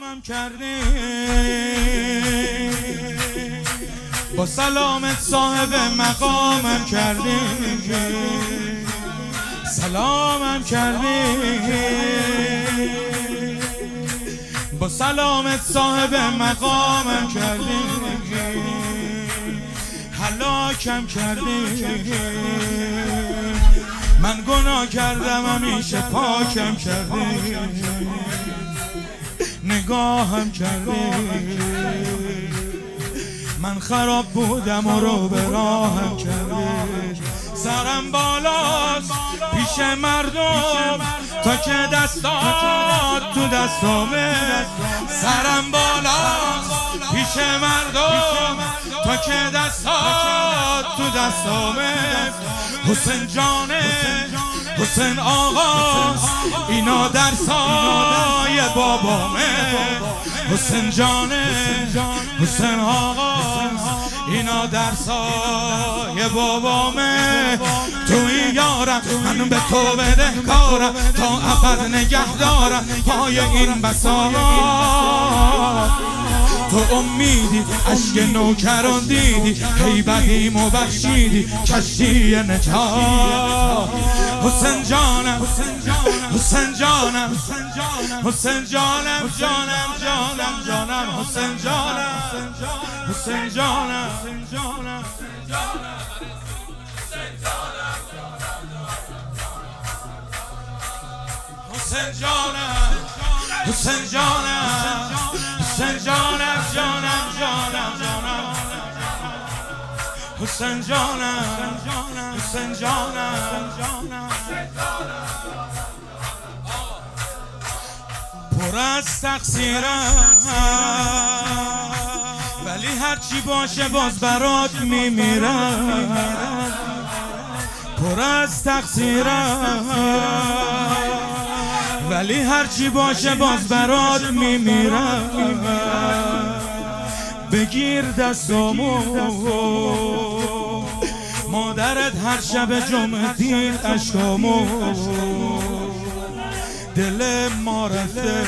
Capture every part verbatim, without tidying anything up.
سلامم کردی با سلامت صاحب مقامم کردی سلامم کردی با سلامت صاحب مقامم کردی هلاکم کردی من گناه کردم همیشه پاکم کردی نگاهم کردی من خراب بودم و رو به راهم کردی سرم بالاست پیش مردم تا که دستات تو دستامه سرم بالاست پیش مردم تا که دستات تو دستامه حسین جانه حسین آقاست اینا در سایه بابامه حسین جانه حسین آقاست اینا در سایه بابامه توی یارم من به تو بده کارم تا ابد نگه دارم پای این بساط تو امیدی عشق نوکران دیدی هیبتیم و بخشیدی کشتی نجات حسین جانم حسین جانم حسین جانم جانم جانم جانم حسین جانم حسین جانم حسین جانم حسین جانم حسین جانم جانم جانم جانم حسین جانم حسین جانم پر از تقصیرم ولی هرچی باشه باز برات میمیرم پر از تقصیرم ولی هرچی باشه باز برات میمیرم بگیر دستامو مادرت هر شب جمعه دید اشکامو دل ما رفته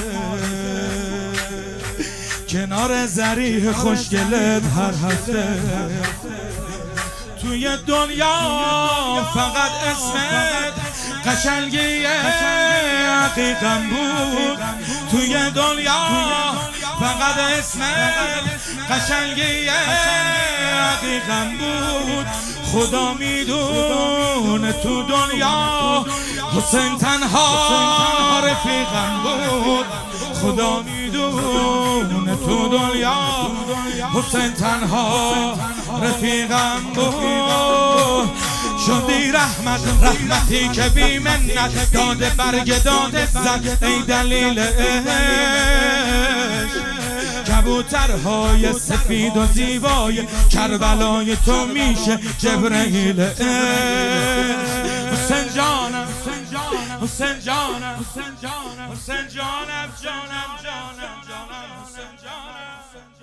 کنار ذریح خوشگلت هر هفته توی دنیا فقط اسمت قشنگی حقیقم بود توی دنیا فقط اسمت قشنگی حقیقم بود خدا میدونه تو دنیا حسین تنها رفیقم بود خدا میدونه تو دنیا حسین تنها رفیقم بود شدی رحمت رحمتی که بی منت داده برگ داده زد ای دلیل عشق کبوترهای سفید و زیبای کربلای تو میشه جبرئیل عشق حسین جانم حسین جانم حسین جانم حسین جانم جانم جانم جانم حسین جانم